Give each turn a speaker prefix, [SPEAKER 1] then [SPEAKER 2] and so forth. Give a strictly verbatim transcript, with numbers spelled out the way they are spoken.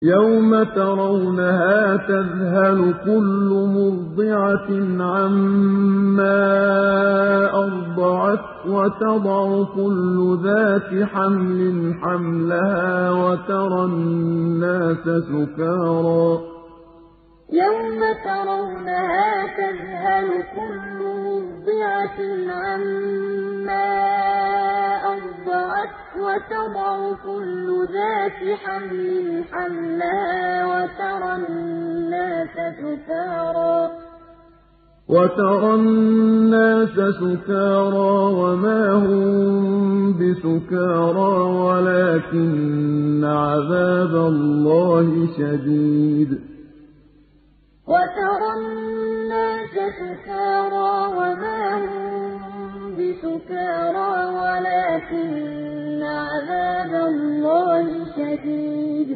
[SPEAKER 1] يَوْمَ تَرَوْنَهَا تَذْهَلُ كُلُّ مُرْضِعَةٍ عَمَّا أَرْضَعَتْ وَتَضَعُ كُلُّ ذَاتِ حَمْلٍ حَمْلَهَا وَتَرَى النَّاسَ سُكَارَىٰ يَوْمَ تَرَوْنَهَا تَذْهَلُ كُلُّ مُرْضِعَةٍ عَمَّا أَرْضَعَتْ وَتَضَعُ كُلُّ ذَاتِ حَمْلٍ حَمْلَهَا وَتَرَى النَّاسَ سُكَارَىٰ وَتَرَى النَّاسَ سُكَارَىٰ وَمَا هُم بِسُكَارَىٰ وَلَٰكِنَّ عَذَابَ اللَّهِ شَدِيدٌ وَتَرَى النَّاسَ سُكَارَىٰ وَمَا هُم بِسُكَارَىٰ وَلَٰكِنَّ عَذَابَ اللَّهِ شَدِيدٌ